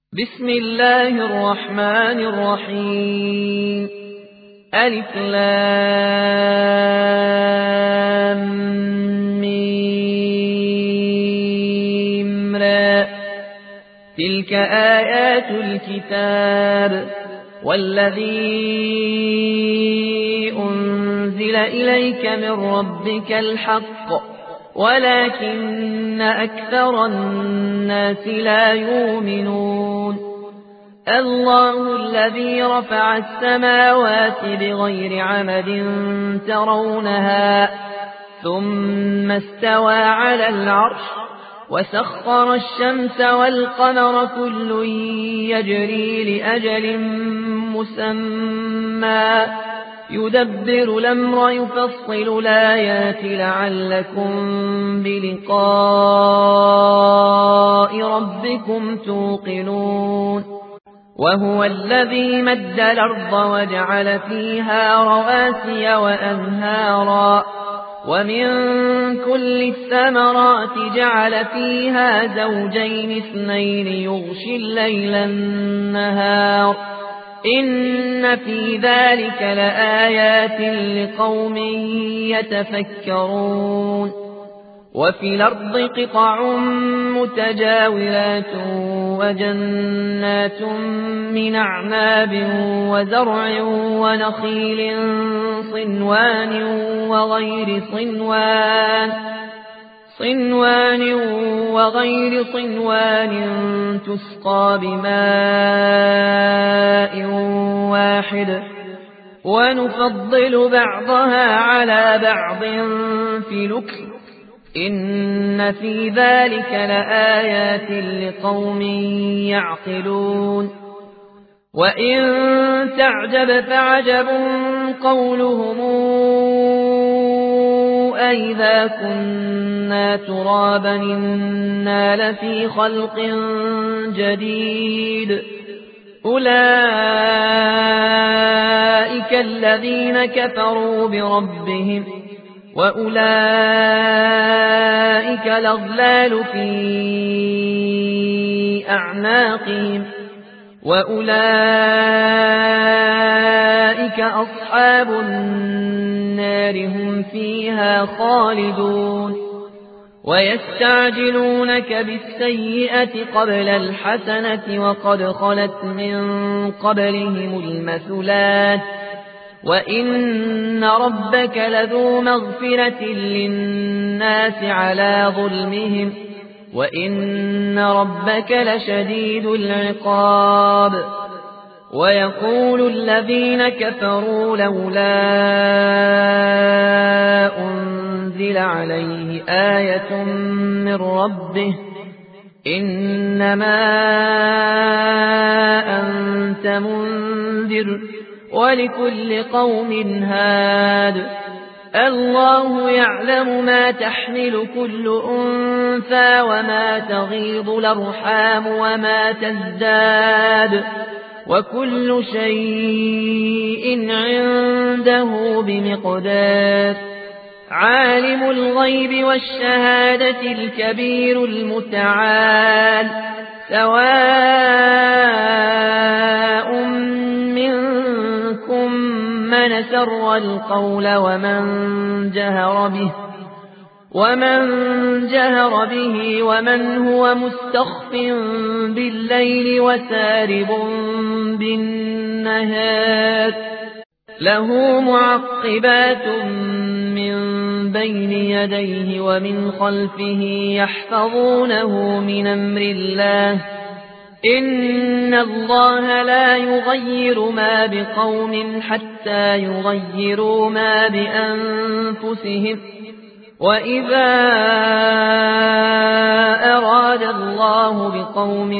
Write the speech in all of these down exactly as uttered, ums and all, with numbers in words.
بسم الله الرحمن الرحيم. ألف لام ميم را. تلك آيات الكتاب والذي أنزل إليك من ربك الحق ولكن أكثر الناس لا يؤمنون. الله الذي رفع السماوات بغير عمد ترونها ثم استوى على العرش وسخر الشمس والقمر كل يجري لأجل مسمى يدبر الأمر يفصل الآيات لعلكم بلقاء ربكم توقنون. وهو الذي مد الأرض وجعل فيها رواسي وأنهارا ومن كل الثمرات جعل فيها زوجين اثنين يغشي الليل النهار إن في ذلك لآيات لقوم يتفكرون. وفي الأرض قطع متجاورات وجنات من أعناب وزرع ونخيل صنوان وغير صنوان صنوان وغير صنوان تسقى بماء واحد ونفضل بعضها على بعض في الأكل إن في ذلك لآيات لقوم يعقلون. وإن تعجب فعجب قولهم أئذا كنا ترابا إنا لفي خلق جديد أولئك الذين كفروا بربهم وأولئك الأغلال في أعناقهم وأولئك أصحاب النار هم فيها خالدون. ويستعجلونك بالسيئة قبل الحسنة وقد خلت من قبلهم المثلات وإن ربك لذو مغفرة للناس على ظلمهم وإن ربك لشديد العقاب. ويقول الذين كفروا لولا أنزل عليه آية من ربه إنما أنت منذر ولكل قوم هاد. الله يعلم ما تحمل كل أنثى وما تغيض الأرحام وما تزداد وكل شيء عنده بمقدار. عالم الغيب والشهادة الكبير المتعال سواء منكم من سر القول ومن جهر به ومن جهر به ومن هو مستخف بالليل وسارب بالنهار له معقبات من بين يديه ومن خلفه يحفظونه من أمر الله إن الله لا يغير ما بقوم حتى يغيروا ما بأنفسهم وإذا أراد الله بقوم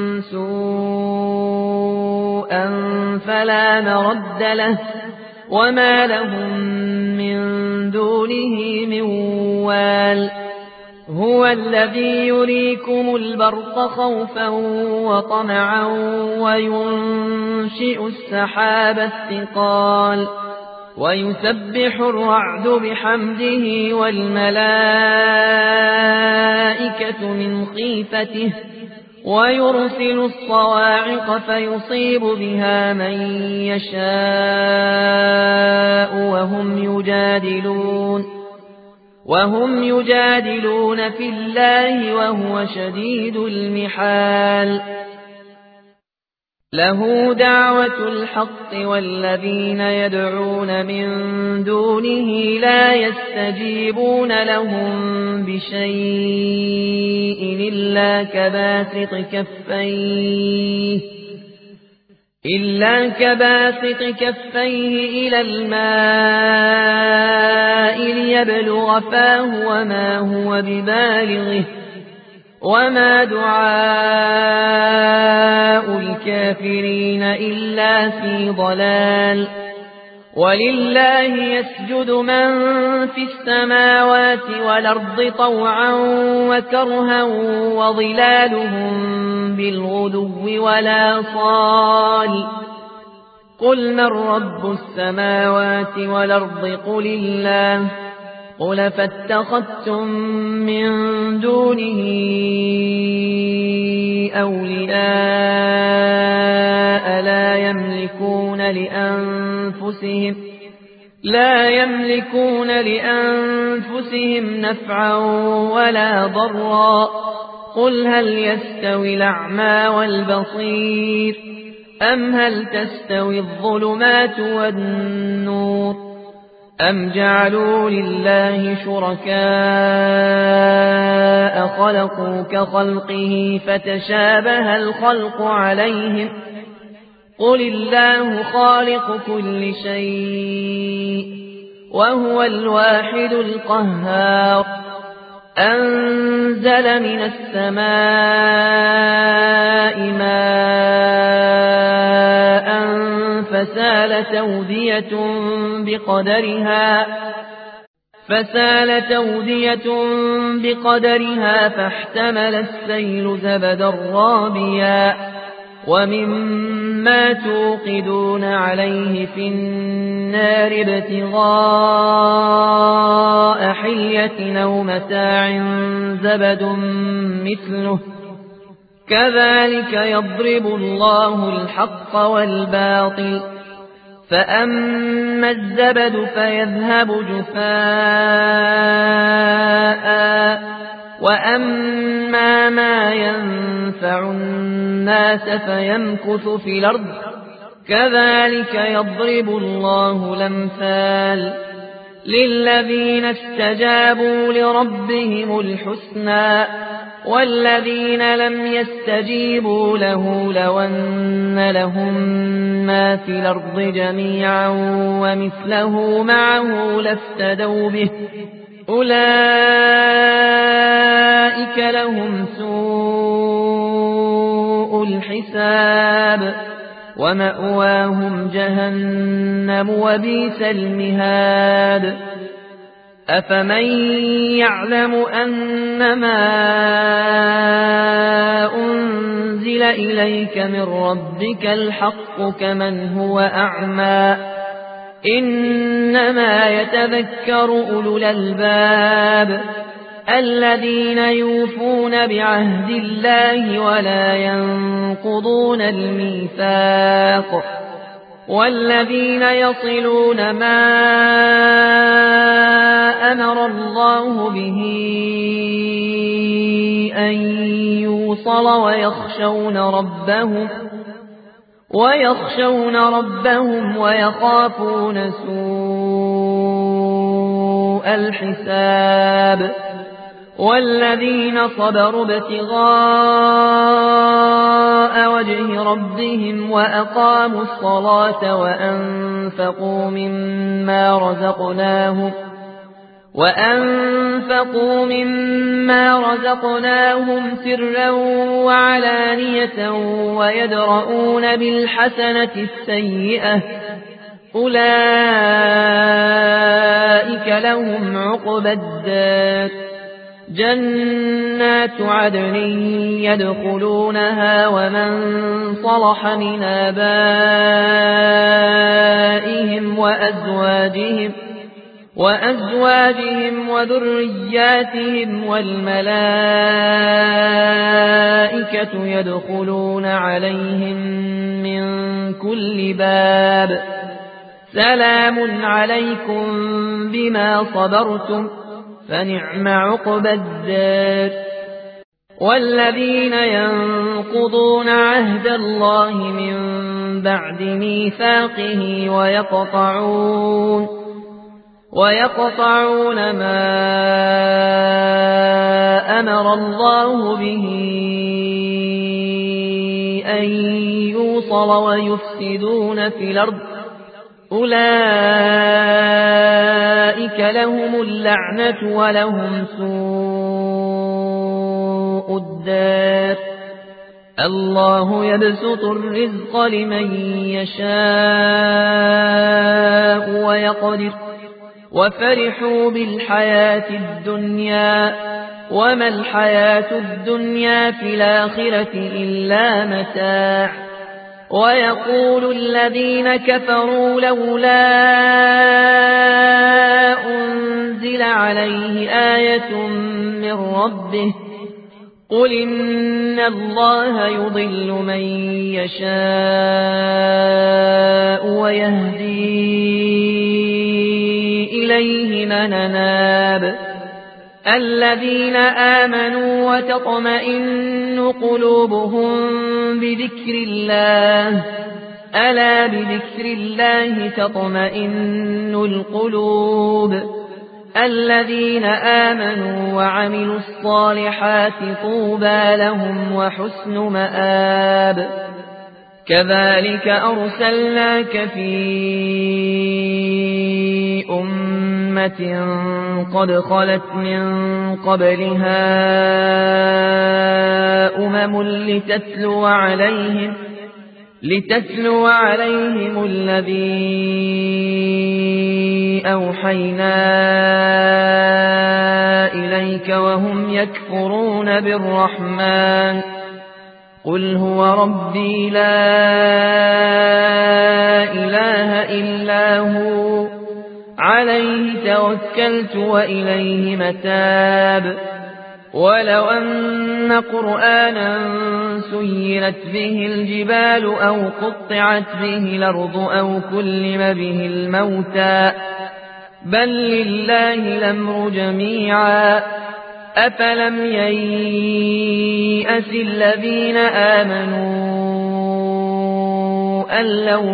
سوءا فلا مرد له وما لهم من دونه من وال. هو الذي يريكم البرق خوفا وطمعا وينشئ السحاب الثقال ويسبح الرعد بحمده والملائكة من خيفته ويرسل الصواعق فيصيب بها من يشاء وهم يجادلون وهم يجادلون في الله وهو شديد المحال له دعوة الحق والذين يدعون من دونه لا يستجيبون لهم بشيء إلا كباسط كفيه إلا كباسط كفيه إلى الماء ليبلغ فاه وما هو ببالغه وما دعاء الكافرين إلا في ضلال ولله يسجد من في السماوات والأرض طوعا وكرها وظلالهم بالغدو ولا صال قل من رب السماوات والأرض قل الله قل فاتخذتم من دونه أولياء لا يملكون لأنفسهم لا يملكون لأنفسهم نفعا ولا ضرا قل هل يستوي الأعمى والبصير أم هل تستوي الظلمات والنور أم جعلوا لله شركاء خلقوا كخلقه فتشابه الخلق عليهم قل الله خالق كل شيء وهو الواحد القهار أنزل من السماء ماء فسالت أودية بقدرها فسالت أودية بقدرها فاحتمل السيل زبدا رابيا ومما توقدون عليه في النار ابتغاء حلية أو متاع زبد مثله كذلك يضرب الله الحق والباطل فأما الزبد فيذهب جفاء وأما ما ينفع الناس فيمكث في الأرض كذلك يضرب الله الأمثال للذين استجابوا لربهم الحسنى والذين لم يستجيبوا له لو أن لهم ما في الأرض جميعا ومثله معه لافتدوا به أولئك لهم سوء الحساب ومأواهم جهنم وبئس المهاد أفمن يعلم أنما أنزل إليك من ربك الحق كمن هو أعمى إنما يتذكر أولو الألباب الذين يوفون بعهد الله ولا ينقضون الميثاق والذين يصلون ما أمر الله به أن يوصل ويخشون ربهم ويخشون ربهم ويخافون سوء الحساب والذين صبروا ابتغاء وجه ربهم وأقاموا الصلاة وأنفقوا مما رزقناهم وأنفقوا مما رزقناهم سرا وعلانية ويدرؤون بالحسنة السيئة أولئك لهم عقبى الدار جنات عدن يدخلونها ومن صلح من آبائهم وأزواجهم وأزواجهم وذرياتهم والملائكة يدخلون عليهم من كل باب سلام عليكم بما صبرتم فنعم عقبى الدار. والذين ينقضون عهد الله من بعد ميثاقه ويقطعون ويقطعون ما أمر الله به أن يوصل ويفسدون في الأرض أولئك لهم اللعنة ولهم سوء الدار. الله يبسط الرزق لمن يشاء ويقدر وفرحوا بالحياة الدنيا وما الحياة الدنيا في الآخرة إلا متاع. ويقول الذين كفروا لولا أنزل عليه آية من ربه قل إن الله يضل من يشاء ويهدي إليه من أناب. الذين آمنوا وتطمئن قلوبهم بذكر الله ألا بذكر الله تطمئن القلوب. الذين آمنوا وعملوا الصالحات طوبى لهم وحسن مآب. كذلك أرسلناك في أمة قد خلت من قبلها أمم لتتلو عليهم لتتلو عليهم الذي أوحينا إليك وهم يكفرون بالرحمن قل هو ربي لا إله إلا هو عليه توكلت وإليه متاب. ولو أن قرآنا سيرت به الجبال أو قطعت به الأرض أو كلم به الموتى بل لله الأمر جميعا أفلم ييأس الذين آمنوا أن لو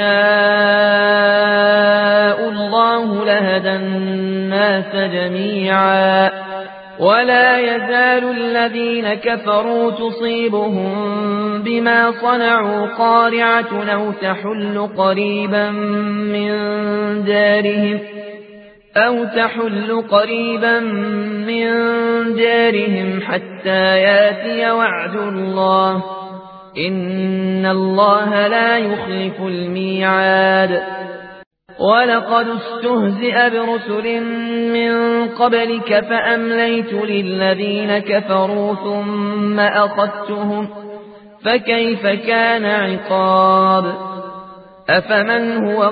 يشاء الله لهدى الناس جميعا ولا يزال الذين كفروا تصيبهم بما صنعوا قارعة أو تحل قريبا من دارهم أو تحل قريبا من دارهم حتى ياتي وعد الله إن الله لا يخلف الميعاد. ولقد استهزئ برسل من قبلك فأمليت للذين كفروا ثم أخذتهم فكيف كان عقاب. أفمن هو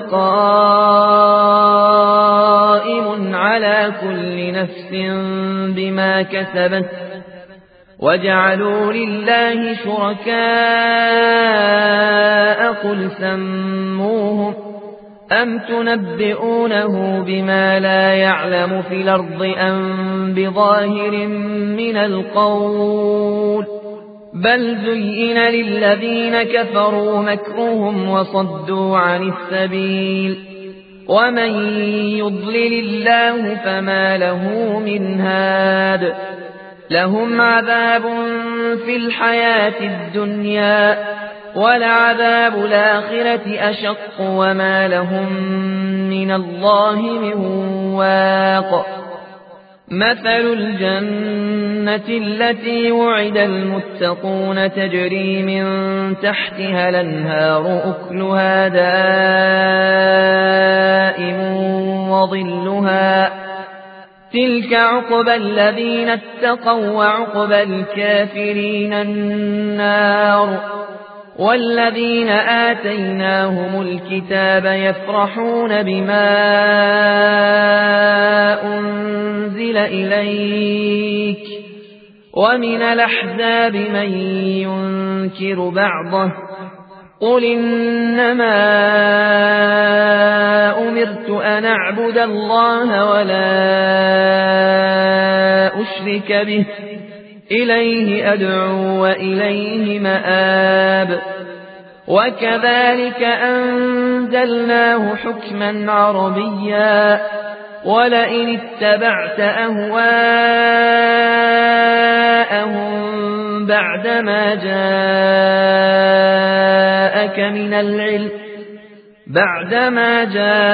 قائم على كل نفس بما كسبت وجعلوا لله شركاء قل سموهم أم تنبئونه بما لا يعلم في الأرض أم بظاهر من القول بل زين للذين كفروا مكرهم وصدوا عن السبيل ومن يضلل الله فما له من هاد. لهم عذاب في الحياة الدنيا ولعذاب الآخرة أشق وما لهم من الله من واق. مثل الجنة التي وعد المتقون تجري من تحتها الأنهار أكلها دائم وظلها تلك عقبى الذين اتقوا وعقبى الكافرين النار والذين آتيناهم الكتاب يفرحون بما أنزل إليك ومن الأحزاب من ينكر بعضه قل إنما أمرت أن أعبد الله ولا أشرك به إليه أدعو وإليه مآب وكذلك أنزلناه حكما عربيا ولئن اتبعت أهواءهم بعدما جاءك من العلم بعدما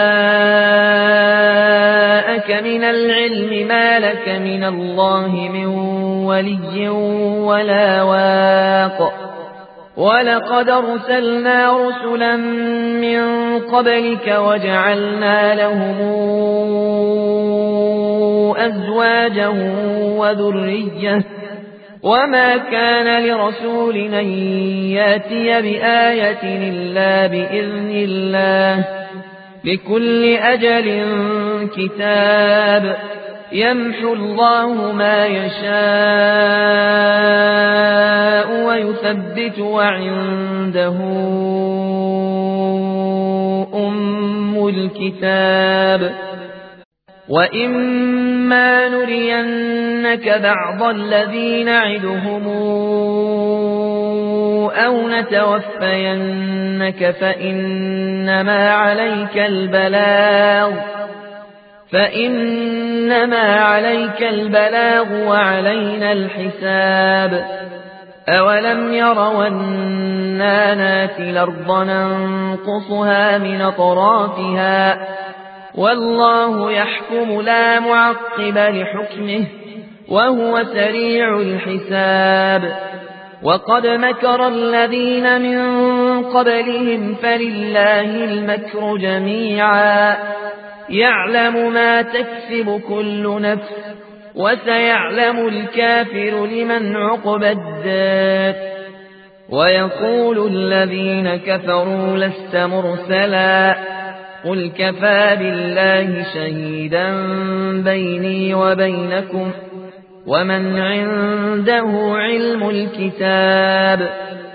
جاءك من العلم ما لك من الله من ولي ولا واق ولقد أرسلنا رسلا من قبلك وجعلنا لهم أزواجا وذرية وما كان لرسول أن يأتي بآية إلا بإذن الله لكل أجل كتاب يمحو الله ما يشاء ويثبت وعنده أم الكتاب وإما نرينك بعض الذي نعدهم أو نتوفينك فإنما عليك البلاغ فإنما عليك البلاغ وعلينا الحساب أولم يروا أنا ناتي الأرض ننقصها من أطرافها والله يحكم لا معقب لحكمه وهو سريع الحساب وقد مكر الذين من قبلهم فلله المكر جميعا يعلم ما تكسب كل نفس وسيعلم الكافر لمن عقبى الدار ويقول الذين كفروا لست مرسلا قل كفى بالله شهيدا بيني وبينكم ومن عنده علم الكتاب